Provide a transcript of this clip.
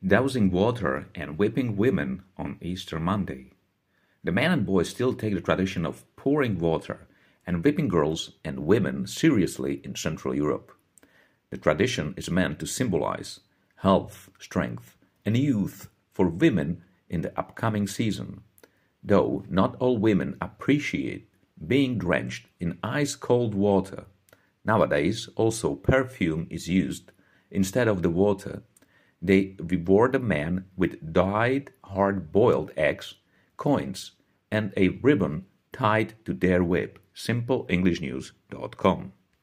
dousing water and whipping women on Easter Monday. The men and boys still take the tradition of pouring water and whipping girls and women seriously in Central Europe. The tradition is meant to symbolize health, strength, and youth for women in the upcoming season, though not all women appreciate being drenched in ice-cold water. Nowadays, also perfume is used instead of the water. They reward the men with dyed hard-boiled eggs, coins, and a ribbon tied to their whip. SimpleEnglishNews.com